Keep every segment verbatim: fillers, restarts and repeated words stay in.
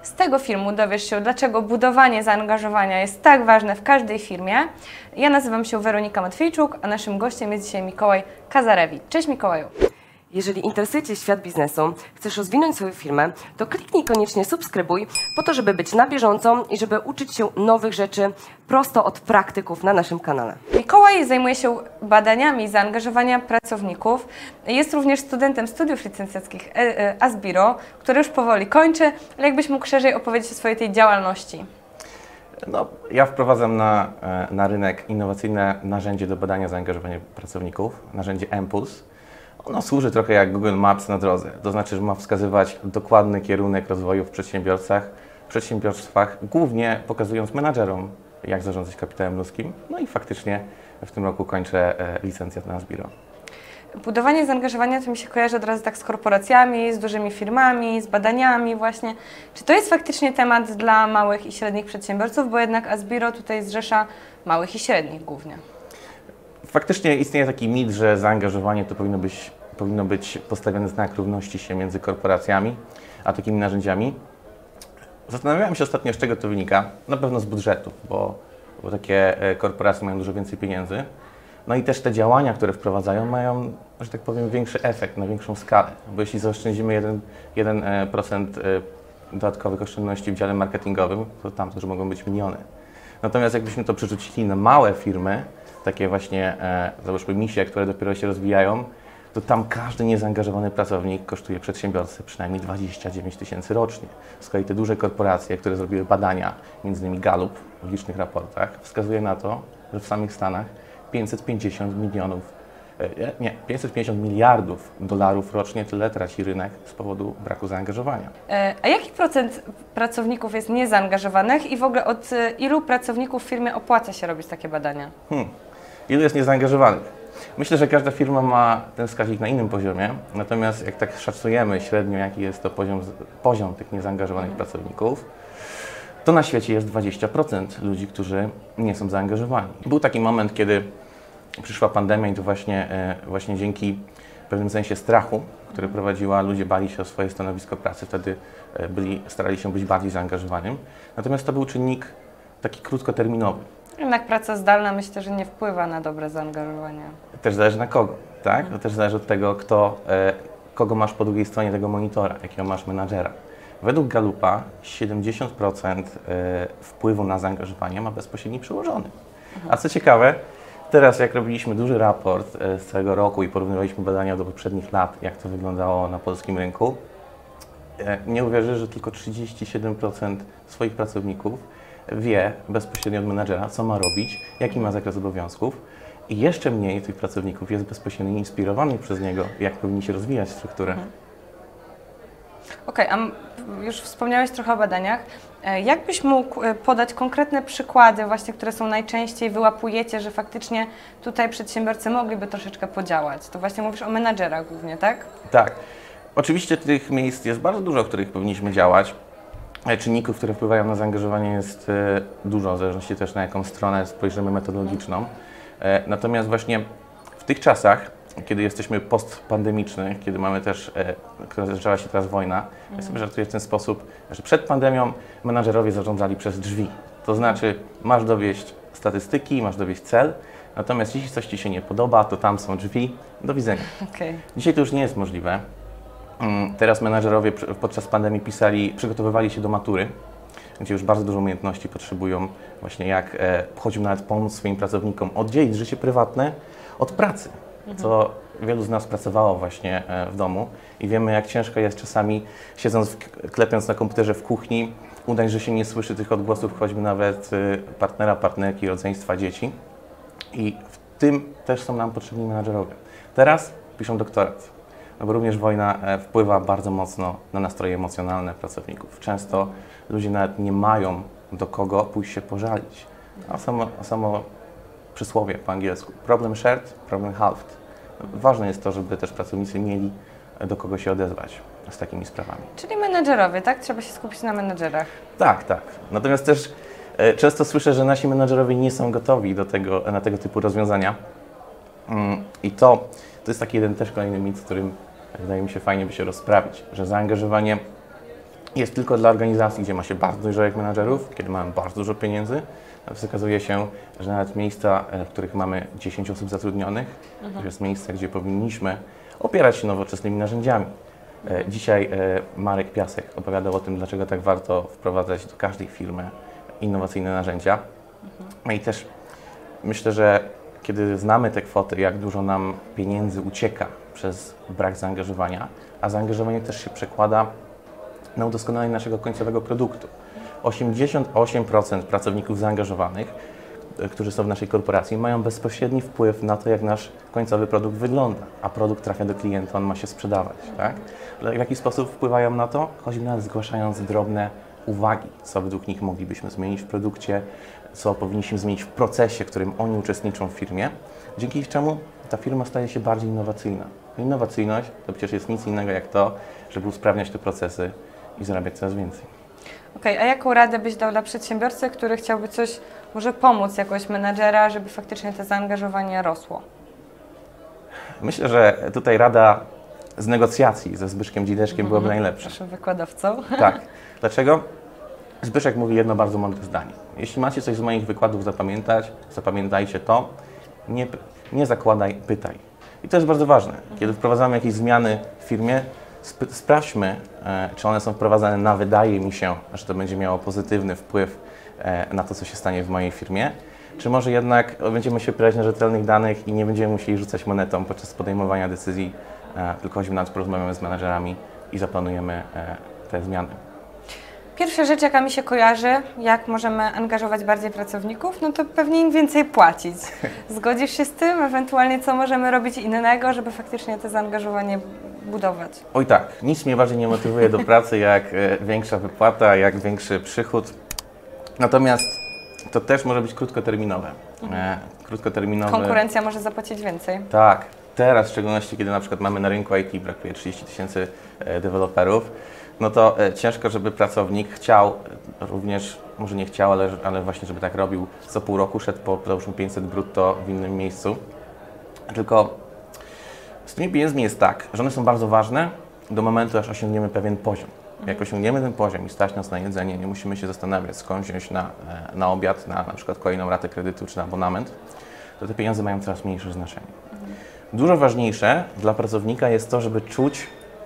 Z tego filmu dowiesz się, dlaczego budowanie zaangażowania jest tak ważne w każdej firmie. Ja nazywam się Weronika Matwiejczuk, a naszym gościem jest dzisiaj Mikołaj Kazarewicz. Cześć Mikołaju. Jeżeli interesuje Cię świat biznesu, chcesz rozwinąć swoją firmę, to kliknij koniecznie subskrybuj po to, żeby być na bieżąco i żeby uczyć się nowych rzeczy prosto od praktyków na naszym kanale. Mikołaj zajmuje się badaniami zaangażowania pracowników. Jest również studentem studiów licencjackich Asbiro, który już powoli kończy, ale jakbyś mógł szerzej opowiedzieć o swojej tej działalności? No, ja wprowadzam na, na rynek innowacyjne narzędzie do badania zaangażowania pracowników, narzędzie M-Puls. Ono służy trochę jak Google Maps na drodze, to znaczy, że ma wskazywać dokładny kierunek rozwoju w przedsiębiorcach, w przedsiębiorstwach, głównie pokazując menadżerom, jak zarządzać kapitałem ludzkim. No i faktycznie w tym roku kończę licencjat na Asbiro. Budowanie zaangażowania to mi się kojarzy od razu tak z korporacjami, z dużymi firmami, z badaniami właśnie. Czy to jest faktycznie temat dla małych i średnich przedsiębiorców, bo jednak Asbiro tutaj zrzesza małych i średnich głównie? Faktycznie istnieje taki mit, że zaangażowanie to powinno być, powinno być postawiony znak równości się między korporacjami a takimi narzędziami. Zastanawiałem się ostatnio, z czego to wynika. Na pewno z budżetu, bo, bo takie korporacje mają dużo więcej pieniędzy. No i też te działania, które wprowadzają, mają, że tak powiem, większy efekt na większą skalę. Bo jeśli zaoszczędzimy jeden procent dodatkowych oszczędności w dziale marketingowym, to tam też mogą być miliony. Natomiast jakbyśmy to przerzucili na małe firmy, takie właśnie, e, załóżmy misie, które dopiero się rozwijają, to tam każdy niezaangażowany pracownik kosztuje przedsiębiorcę przynajmniej dwadzieścia dziewięć tysięcy rocznie. Z kolei te duże korporacje, które zrobiły badania, między innymi Gallup w licznych raportach, wskazuje na to, że w samych Stanach pięćset pięćdziesiąt milionów, e, nie, pięćset pięćdziesiąt miliardów dolarów rocznie tyle traci rynek z powodu braku zaangażowania. E, a jaki procent pracowników jest niezaangażowanych i w ogóle od ilu pracowników w firmie opłaca się robić takie badania? Hmm. Ilu jest niezaangażowanych? Myślę, że każda firma ma ten wskaźnik na innym poziomie, natomiast jak tak szacujemy średnio, jaki jest to poziom, poziom tych niezaangażowanych mhm. pracowników, to na świecie jest dwadzieścia procent ludzi, którzy nie są zaangażowani. Był taki moment, kiedy przyszła pandemia i to właśnie, właśnie dzięki w pewnym sensie strachu, który prowadziła, ludzie bali się o swoje stanowisko pracy, wtedy byli, starali się być bardziej zaangażowanym. Natomiast to był czynnik taki krótkoterminowy. Jednak praca zdalna myślę, że nie wpływa na dobre zaangażowanie. Też zależy na kogo, tak? To też zależy od tego, kto, e, kogo masz po drugiej stronie tego monitora, jakiego masz menadżera. Według Gallupa siedemdziesiąt procent e, wpływu na zaangażowanie ma bezpośredni przełożony. Mhm. A co ciekawe, teraz jak robiliśmy duży raport e, z całego roku i porównywaliśmy badania do poprzednich lat, jak to wyglądało na polskim rynku, e, nie uwierzysz, że tylko trzydzieści siedem procent swoich pracowników wie bezpośrednio od menadżera, co ma robić, jaki ma zakres obowiązków i jeszcze mniej tych pracowników jest bezpośrednio inspirowanych przez niego, jak powinni się rozwijać strukturę. Mhm. Okej, okay, a już wspomniałeś trochę o badaniach. Jak byś mógł podać konkretne przykłady właśnie, które są najczęściej wyłapujecie, że faktycznie tutaj przedsiębiorcy mogliby troszeczkę podziałać? To właśnie mówisz o menadżerach głównie, tak? Tak. Oczywiście tych miejsc jest bardzo dużo, w których powinniśmy działać. Czynników, które wpływają na zaangażowanie jest dużo, w zależności też na jaką stronę spojrzymy metodologiczną. Natomiast właśnie w tych czasach, kiedy jesteśmy postpandemiczni, kiedy mamy też, która zaczęła się teraz wojna, mm. ja sobie żartuję w ten sposób, że przed pandemią menadżerowie zarządzali przez drzwi. To znaczy masz dowieść statystyki, masz dowieść cel, natomiast jeśli coś Ci się nie podoba, to tam są drzwi, do widzenia. Okay. Dzisiaj to już nie jest możliwe. Teraz menadżerowie podczas pandemii pisali, przygotowywali się do matury, gdzie już bardzo dużo umiejętności potrzebują właśnie jak e, choćby nawet pomóc swoim pracownikom oddzielić życie prywatne od pracy, mhm. co wielu z nas pracowało właśnie e, w domu i wiemy, jak ciężko jest czasami siedząc, w, klepiąc na komputerze w kuchni, udać, że się nie słyszy tych odgłosów choćby nawet e, partnera, partnerki, rodzeństwa, dzieci i w tym też są nam potrzebni menadżerowie. Teraz piszą doktorat. No bo również wojna wpływa bardzo mocno na nastroje emocjonalne pracowników. Często ludzie nawet nie mają do kogo pójść się pożalić. A samo, a samo przysłowie po angielsku problem shared, problem halved. Ważne jest to, żeby też pracownicy mieli do kogo się odezwać z takimi sprawami. Czyli menedżerowie, tak? Trzeba się skupić na menedżerach. Tak, tak. Natomiast też e, często słyszę, że nasi menedżerowie nie są gotowi do tego, na tego typu rozwiązania. Mm, I to, to jest taki jeden też kolejny mit, z którym wydaje mi się fajnie by się rozprawić, że zaangażowanie jest tylko dla organizacji, gdzie ma się bardzo dużo menadżerów, kiedy mamy bardzo dużo pieniędzy. Natomiast okazuje się, że nawet miejsca, w których mamy dziesięć osób zatrudnionych, mhm. to jest miejsce, gdzie powinniśmy opierać się nowoczesnymi narzędziami. Dzisiaj Marek Piasek opowiadał o tym, dlaczego tak warto wprowadzać do każdej firmy innowacyjne narzędzia. Mhm. No i też myślę, że kiedy znamy te kwoty, jak dużo nam pieniędzy ucieka przez brak zaangażowania, a zaangażowanie też się przekłada na udoskonalenie naszego końcowego produktu. osiemdziesiąt osiem procent pracowników zaangażowanych, którzy są w naszej korporacji, mają bezpośredni wpływ na to, jak nasz końcowy produkt wygląda, a produkt trafia do klienta, on ma się sprzedawać. Tak? W jaki sposób wpływają na to? Choćby nawet zgłaszając drobne uwagi, co według nich moglibyśmy zmienić w produkcie, co powinniśmy zmienić w procesie, w którym oni uczestniczą w firmie, dzięki czemu ta firma staje się bardziej innowacyjna. Innowacyjność to przecież jest nic innego jak to, żeby usprawniać te procesy i zarabiać coraz więcej. Okej, okay, a jaką radę byś dał dla przedsiębiorcy, który chciałby coś, może pomóc jakoś menadżera, żeby faktycznie to zaangażowanie rosło? Myślę, że tutaj rada z negocjacji ze Zbyszkiem Dzideczkiem mm-hmm. byłaby najlepsza. Naszym wykładowcą. Tak. Dlaczego? Zbyszek mówi jedno bardzo mądre zdanie. Jeśli macie coś z moich wykładów zapamiętać, zapamiętajcie to, nie, nie zakładaj, pytaj. I to jest bardzo ważne. Kiedy wprowadzamy jakieś zmiany w firmie, sp- sprawdźmy, e, czy one są wprowadzane na wydaje mi się, że to będzie miało pozytywny wpływ e, na to, co się stanie w mojej firmie, czy może jednak będziemy się opierać na rzetelnych danych i nie będziemy musieli rzucać monetą podczas podejmowania decyzji, e, tylko choćby nawet porozmawiamy z menadżerami i zaplanujemy e, te zmiany. Pierwsza rzecz, jaka mi się kojarzy, jak możemy angażować bardziej pracowników, no to pewnie im więcej płacić. Zgodzisz się z tym? Ewentualnie co możemy robić innego, żeby faktycznie to zaangażowanie budować? Oj tak, nic mnie bardziej nie motywuje do pracy jak e, większa wypłata, jak większy przychód. Natomiast to też może być krótkoterminowe. E, krótkoterminowe. Konkurencja może zapłacić więcej. Tak. Teraz, w szczególności kiedy na przykład mamy na rynku I T, brakuje trzydzieści tysięcy e, deweloperów, no to e, ciężko, żeby pracownik chciał, również, może nie chciał, ale, ale właśnie, żeby tak robił, co pół roku szedł po załóżmy pięćset brutto w innym miejscu. Tylko z tymi pieniędzmi jest tak, że one są bardzo ważne do momentu, aż osiągniemy pewien poziom. Jak osiągniemy ten poziom i stać nas na jedzenie, nie musimy się zastanawiać, skąd wziąć na, na obiad, na na przykład kolejną ratę kredytu czy na abonament, to te pieniądze mają coraz mniejsze znaczenie. Dużo ważniejsze dla pracownika jest to, żeby czuć,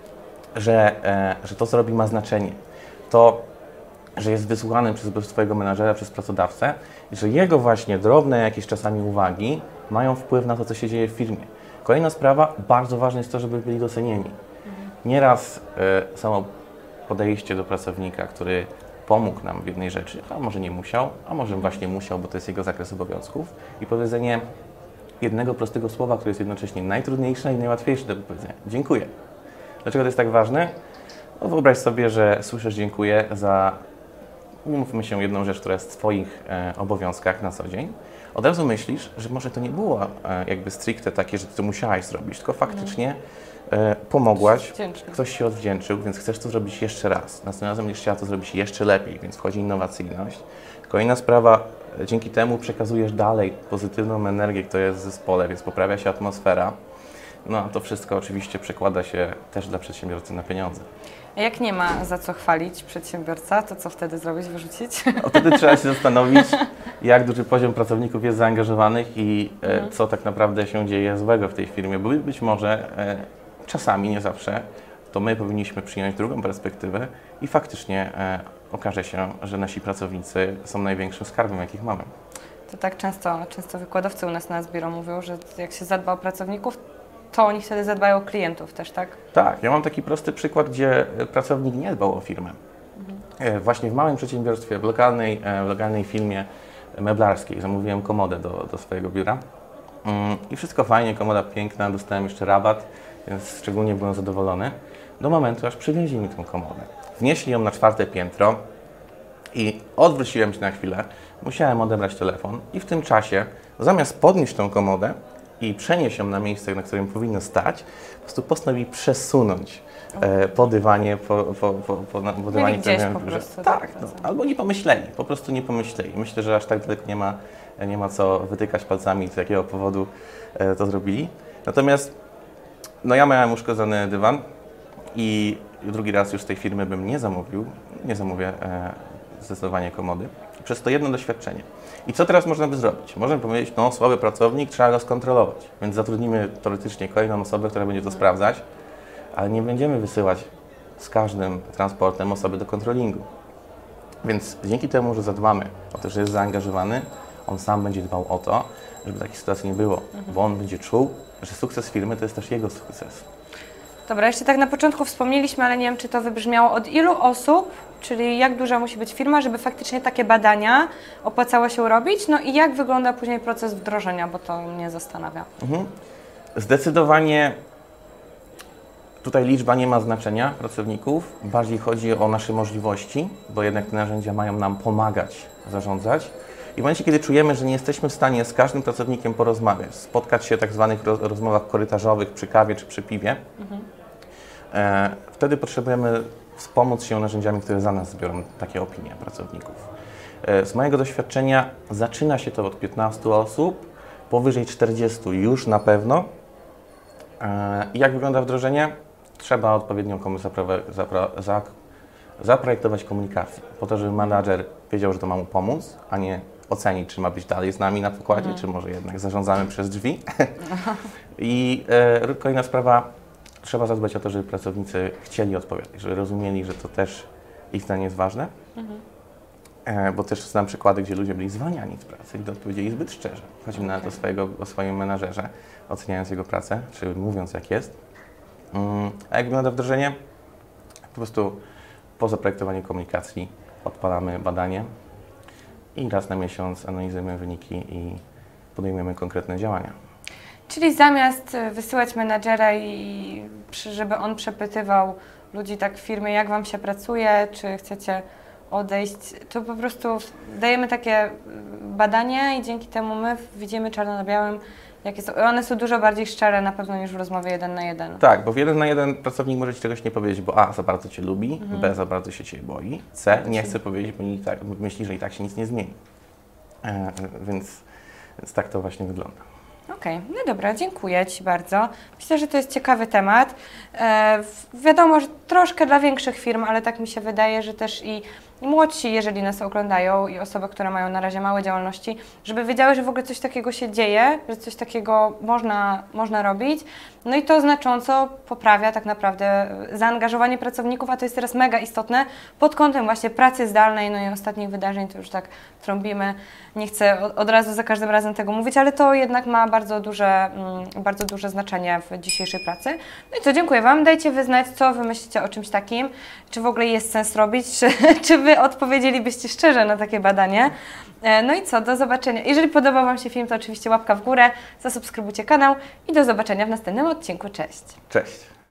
że, e, że to, co robi, ma znaczenie. To, że jest wysłuchany przez swojego menadżera, przez pracodawcę i że jego właśnie drobne jakieś czasami uwagi mają wpływ na to, co się dzieje w firmie. Kolejna sprawa, bardzo ważne jest to, żeby byli docenieni. Nieraz e, samo podejście do pracownika, który pomógł nam w jednej rzeczy, a może nie musiał, a może właśnie musiał, bo to jest jego zakres obowiązków, i powiedzenie jednego prostego słowa, które jest jednocześnie najtrudniejsze i najłatwiejsze do powiedzenia. Dziękuję. Dlaczego to jest tak ważne? No wyobraź sobie, że słyszysz dziękuję za, umówmy się, jedną rzecz, która jest w Twoich e, obowiązkach na co dzień. Od razu myślisz, że może to nie było e, jakby stricte takie, że Ty to musiałaś zrobić, tylko faktycznie e, pomogłaś, ktoś się odwdzięczył, więc chcesz to zrobić jeszcze raz. Następnym razem będziesz chciała to zrobić jeszcze lepiej, więc wchodzi innowacyjność. Kolejna sprawa, dzięki temu przekazujesz dalej pozytywną energię, która jest w zespole, więc poprawia się atmosfera. No a to wszystko oczywiście przekłada się też dla przedsiębiorcy na pieniądze. A jak nie ma za co chwalić przedsiębiorca, to co wtedy zrobić, wyrzucić? No, wtedy trzeba się zastanowić, jak duży poziom pracowników jest zaangażowanych i mhm. e, co tak naprawdę się dzieje złego w tej firmie, bo być może e, czasami, nie zawsze, to my powinniśmy przyjąć drugą perspektywę i faktycznie e, okaże się, że nasi pracownicy są największym skarbem, jakich mamy. To tak często, często wykładowcy u nas na Sbiro mówią, że jak się zadba o pracowników, to oni wtedy zadbają o klientów też, tak? Tak, ja mam taki prosty przykład, gdzie pracownik nie dbał o firmę. Mhm. Właśnie w małym przedsiębiorstwie, w lokalnej, w lokalnej firmie meblarskiej zamówiłem komodę do, do swojego biura i wszystko fajnie, komoda piękna, dostałem jeszcze rabat, więc szczególnie byłem zadowolony, do momentu, aż przywieźli mi tą komodę. Wnieśli ją na czwarte piętro i odwróciłem się na chwilę, musiałem odebrać telefon i w tym czasie, zamiast podnieść tą komodę i przenieść ją na miejsce, na którym powinno stać, po prostu postanowili przesunąć e, po dywanie, po, po, po, po, po dywanie, które miałem w biurze. Tak, no, albo nie pomyśleli, po prostu nie pomyśleli. Myślę, że aż tak daleko nie ma, nie ma co wytykać palcami, z jakiego powodu e, to zrobili. Natomiast no ja miałem uszkodzony dywan i drugi raz już z tej firmy bym nie zamówił, nie zamówię e, zdecydowanie komody, przez to jedno doświadczenie. I co teraz można by zrobić? Możemy powiedzieć, no słaby pracownik, trzeba go skontrolować, więc zatrudnimy teoretycznie kolejną osobę, która będzie to sprawdzać, ale nie będziemy wysyłać z każdym transportem osoby do kontrolingu. Więc dzięki temu, że zadbamy o to, że jest zaangażowany, on sam będzie dbał o to, żeby takiej sytuacji nie było, mhm. bo on będzie czuł, że sukces firmy to jest też jego sukces. Dobra, jeszcze tak na początku wspomnieliśmy, ale nie wiem, czy to wybrzmiało, od ilu osób, czyli jak duża musi być firma, żeby faktycznie takie badania opłacało się robić, no i jak wygląda później proces wdrożenia, bo to mnie zastanawia. Mhm. Zdecydowanie tutaj liczba nie ma znaczenia pracowników, bardziej chodzi o nasze możliwości, bo jednak te narzędzia mają nam pomagać zarządzać. I w momencie, kiedy czujemy, że nie jesteśmy w stanie z każdym pracownikiem porozmawiać, spotkać się w tak zwanych rozmowach korytarzowych przy kawie czy przy piwie, mhm. e, wtedy potrzebujemy wspomóc się narzędziami, które za nas zbiorą takie opinie pracowników. E, z mojego doświadczenia zaczyna się to od piętnastu osób, powyżej czterdziestu już na pewno. E, I jak wygląda wdrożenie? Trzeba odpowiednią komuś zapra- zapra- za- zaprojektować komunikację, po to, żeby menadżer wiedział, że to ma mu pomóc, a nie ocenić, czy ma być dalej z nami na pokładzie, mhm. czy może jednak zarządzamy przez drzwi. I e, kolejna sprawa, trzeba zadbać o to, żeby pracownicy chcieli odpowiadać, żeby rozumieli, że to też ich zdanie jest ważne, mhm. e, bo też znam przykłady, gdzie ludzie byli zwalniani z pracy i odpowiedzieli zbyt szczerze. Chodzi okay. nawet o, swojego, o swoim menadżerze, oceniając jego pracę, czy mówiąc jak jest. Um, a jak wygląda wdrożenie? Po prostu po zaprojektowaniu komunikacji odpalamy badanie i raz na miesiąc analizujemy wyniki i podejmujemy konkretne działania. Czyli zamiast wysyłać menadżera i żeby on przepytywał ludzi tak w firmie, jak Wam się pracuje, czy chcecie odejść, to po prostu dajemy takie badanie i dzięki temu my widzimy czarno na białym, jakie są. One są dużo bardziej szczere na pewno niż w rozmowie jeden na jeden. Tak, bo w jeden na jeden pracownik może Ci czegoś nie powiedzieć, bo A, za bardzo Cię lubi, mhm. B, za bardzo się Cię boi, C, nie chce powiedzieć, bo i tak, myśli, że i tak się nic nie zmieni. E, więc, więc tak to właśnie wygląda. Okej, okay. No dobra, dziękuję Ci bardzo. Myślę, że to jest ciekawy temat. E, wiadomo, że troszkę dla większych firm, ale tak mi się wydaje, że też i młodsi, jeżeli nas oglądają i osoby, które mają na razie małe działalności, żeby wiedziały, że w ogóle coś takiego się dzieje, że coś takiego można, można robić. No i to znacząco poprawia tak naprawdę zaangażowanie pracowników, a to jest teraz mega istotne pod kątem właśnie pracy zdalnej, no i ostatnich wydarzeń, to już tak trąbimy. Nie chcę od, od razu za każdym razem tego mówić, ale to jednak ma bardzo duże, bardzo duże znaczenie w dzisiejszej pracy. No i co, dziękuję Wam. Dajcie wy znać, co Wy myślicie o czymś takim, czy w ogóle jest sens robić, czy, czy Wy odpowiedzielibyście szczerze na takie badanie. No i co, do zobaczenia. Jeżeli podobał Wam się film, to oczywiście łapka w górę, zasubskrybujcie kanał i do zobaczenia w następnym odcinku. Cześć! Cześć!